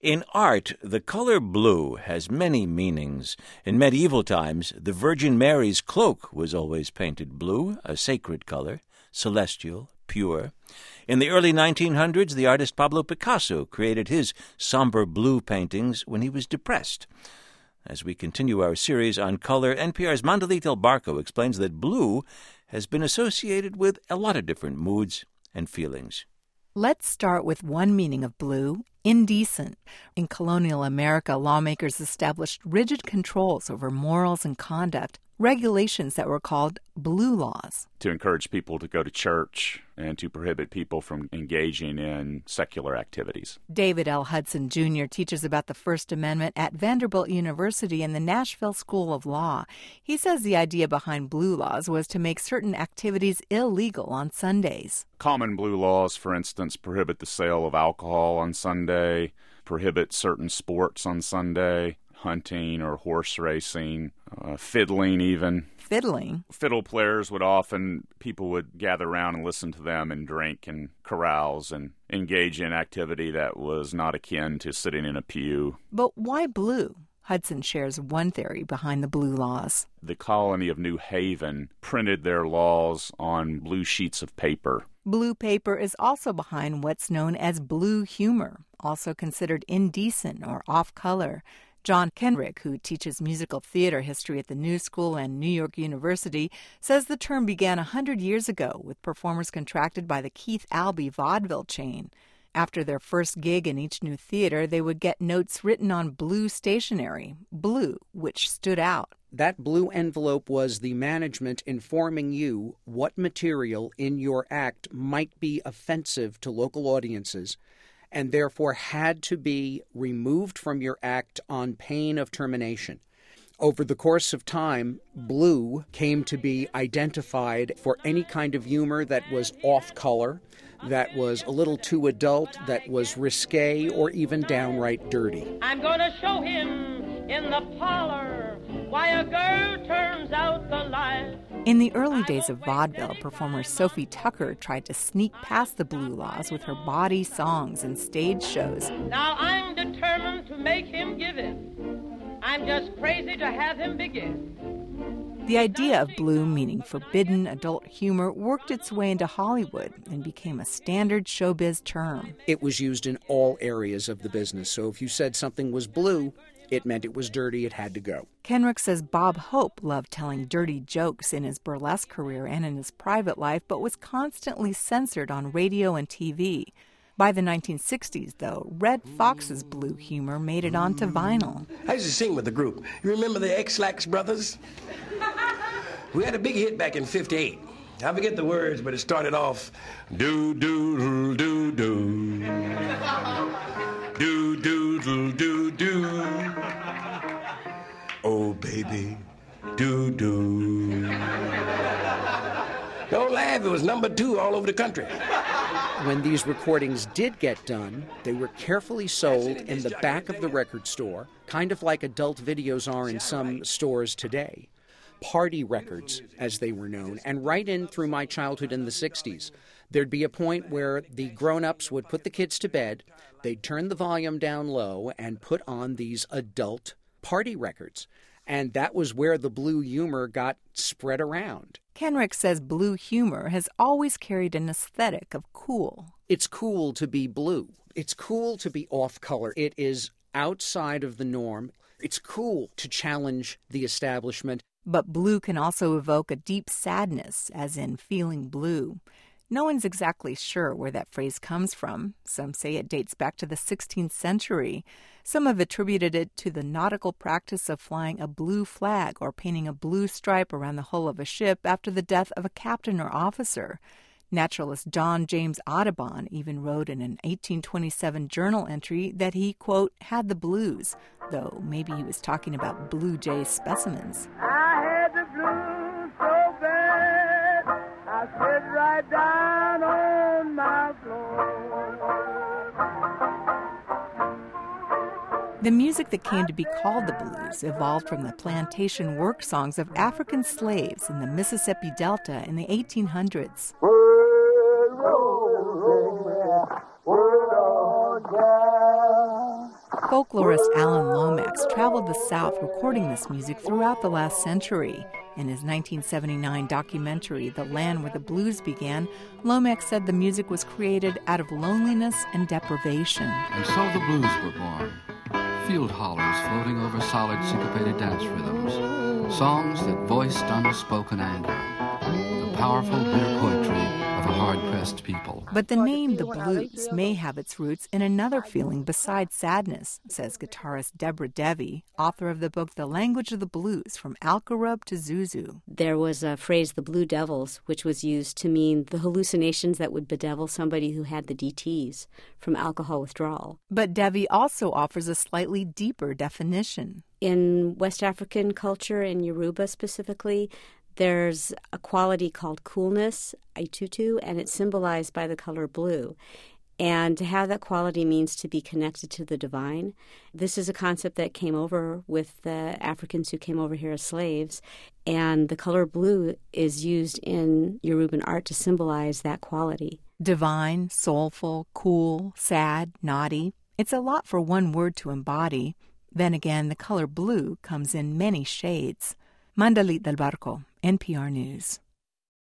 In art, the color blue has many meanings. In medieval times, the Virgin Mary's cloak was always painted blue, a sacred color, celestial, pure. In the early 1900s, the artist Pablo Picasso created his somber blue paintings when he was depressed. As we continue our series on color, NPR's Mandalit El-Barko explains that blue has been associated with a lot of different moods and feelings. Let's start with one meaning of blue, indecent. In colonial America, lawmakers established rigid controls over morals and conduct, regulations that were called blue laws. To encourage people to go to church and to prohibit people from engaging in secular activities. David L. Hudson, Jr. teaches about the First Amendment at Vanderbilt University and the Nashville School of Law. He says the idea behind blue laws was to make certain activities illegal on Sundays. Common blue laws, for instance, prohibit the sale of alcohol on Sunday, prohibit certain sports on Sunday, hunting or horse racing, fiddling even. Fiddling? Fiddle players people would gather around and listen to them and drink and carouse and engage in activity that was not akin to sitting in a pew. But why blue? Hudson shares one theory behind the blue laws. The colony of New Haven printed their laws on blue sheets of paper. Blue paper is also behind what's known as blue humor, also considered indecent or off-color. John Kenrick, who teaches musical theater history at the New School and New York University, says the term began 100 years ago with performers contracted by the Keith Albee vaudeville chain. After their first gig in each new theater, they would get notes written on blue stationery, blue, which stood out. That blue envelope was the management informing you what material in your act might be offensive to local audiences, and therefore had to be removed from your act on pain of termination. Over the course of time, blue came to be identified for any kind of humor that was off-color, that was a little too adult, that was risque, or even downright dirty. I'm going to show him in the parlor why a girl turns out the light. In the early days of vaudeville, performer Sophie Tucker tried to sneak past the blue laws with her bawdy songs and stage shows. Now I'm determined to make him give in. I'm just crazy to have him begin. The idea of blue meaning forbidden adult humor worked its way into Hollywood and became a standard showbiz term. It was used in all areas of the business, so if you said something was blue, it meant it was dirty, it had to go. Kenrick says Bob Hope loved telling dirty jokes in his burlesque career and in his private life, but was constantly censored on radio and TV. By the 1960s, though, Red Fox's blue humor made it onto vinyl. I used to sing with the group. You remember the X-Lax Brothers? We had a big hit back in '58. I forget the words, but it started off, do-do-do-do-do. Do-do-do-do-do. Oh, baby, do-do. Don't laugh, it was number 2 all over the country. When these recordings did get done, they were carefully sold in the back of the record store, kind of like adult videos are in some stores today. Party records, as they were known, and right in through my childhood in the 60s. There'd be a point where the grown-ups would put the kids to bed, they'd turn the volume down low and put on these adult party records. And that was where the blue humor got spread around. Kenrick says blue humor has always carried an aesthetic of cool. It's cool to be blue. It's cool to be off-color. It is outside of the norm. It's cool to challenge the establishment. But blue can also evoke a deep sadness, as in feeling blue. No one's exactly sure where that phrase comes from. Some say it dates back to the 16th century. Some have attributed it to the nautical practice of flying a blue flag or painting a blue stripe around the hull of a ship after the death of a captain or officer. Naturalist John James Audubon even wrote in an 1827 journal entry that he, quote, had the blues, though maybe he was talking about blue jay specimens. I had the blues so bad, I sit right down on my floor. The music that came to be called the blues evolved from the plantation work songs of African slaves in the Mississippi Delta in the 1800s. Folklorist Alan Lomax traveled the South recording this music throughout the last century. In his 1979 documentary, The Land Where the Blues Began, Lomax said the music was created out of loneliness and deprivation. And so the blues were born. Field hollers floating over solid syncopated dance rhythms. Songs that voiced unspoken anger. The powerful bitter poetry of a hard-pressed people. But the name the blues may have its roots in another feeling besides sadness, says guitarist Deborah Devi, author of the book The Language of the Blues, From Algarub to Zuzu. There was a phrase, the Blue Devils, which was used to mean the hallucinations that would bedevil somebody who had the DTs from alcohol withdrawal. But Devi also offers a slightly deeper definition. In West African culture, in Yoruba specifically, there's a quality called coolness, aitutu, and it's symbolized by the color blue. And to have that quality means to be connected to the divine. This is a concept that came over with the Africans who came over here as slaves. And the color blue is used in Yoruban art to symbolize that quality. Divine, soulful, cool, sad, naughty. It's a lot for one word to embody. Then again, the color blue comes in many shades. Mandalit del Barco, NPR News.